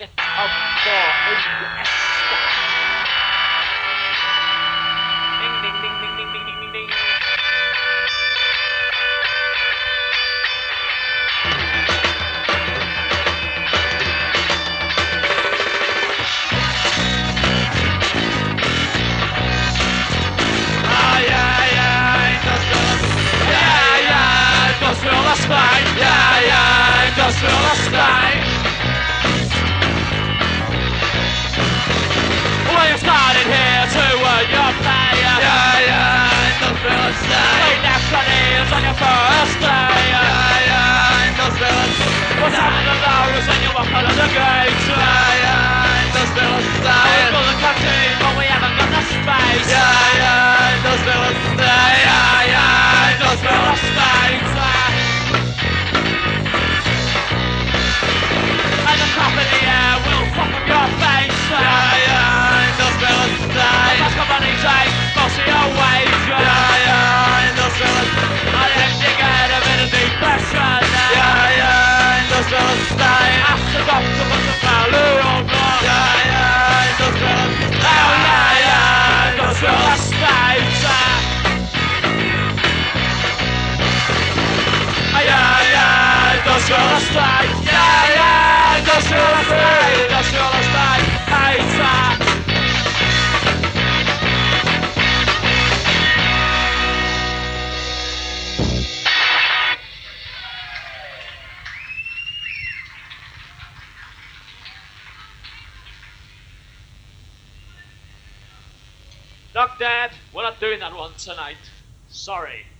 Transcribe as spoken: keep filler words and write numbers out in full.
get up for Iniesta. Ding ding ding ding ding ding ding ding ding. Spain, yeah, yeah, industrial Spain. Well, you started here to earn your pay, yeah, yeah, industrial Spain. You left your knees on your first day, yeah, yeah, industrial Spain. What's happened to those when you walk out of the gates, yeah, yeah, industrial Spain. We've got the canteen, but we haven't got the space, yeah, yeah, industrial Spain, yeah, yeah, industrial Spain. Crap in the air will fuck up your face. Yeah, yeah, industrial estate. That's company take most of your wage. Yeah, yeah, industrial estate. I am digging a bit of depression. Yeah, yeah, industrial estate. Ask the doctor for some value or not. Yeah, yeah, industrial estate. Oh, yeah, yeah, industrial estate. Yeah, yeah, industrial estate. Yeah, yeah, industrial estate. Industrial estate. Hater. Look, Dad, we're not doing that one tonight. Sorry.